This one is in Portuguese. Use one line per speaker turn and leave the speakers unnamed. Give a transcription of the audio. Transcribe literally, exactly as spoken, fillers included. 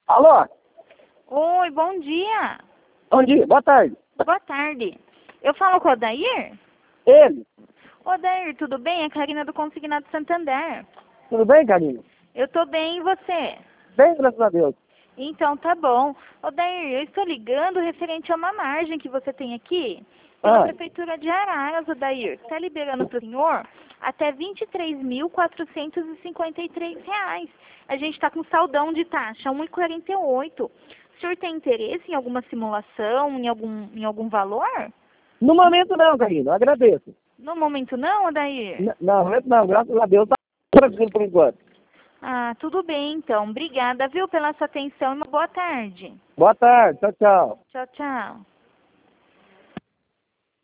Alô?
Oi, bom dia.
Bom dia, boa tarde.
Boa tarde. Eu falo com o Odair?
Ele?
Odair, tudo bem? É a Karina do Consignado Santander.
Tudo bem, Karina?
Eu tô bem, e você?
Bem, graças a Deus.
Então tá bom. Odair, eu estou ligando referente a uma margem que você tem aqui pela
Ah,
Prefeitura de Araras, Odair. Está liberando para o senhor até vinte e três mil quatrocentos e cinquenta e três reais. A gente está com saldão de taxa, um e quarenta e oito. O senhor tem interesse em alguma simulação, em algum, em algum valor?
no momento não, Karina, eu agradeço.
No momento não, Odair?
N não, no momento não, graças a Deus, tá tranquilo por enquanto.
Ah, tudo bem então. Obrigada, viu, pela sua atenção e uma boa tarde.
Boa tarde, tchau, tchau.
Tchau, tchau.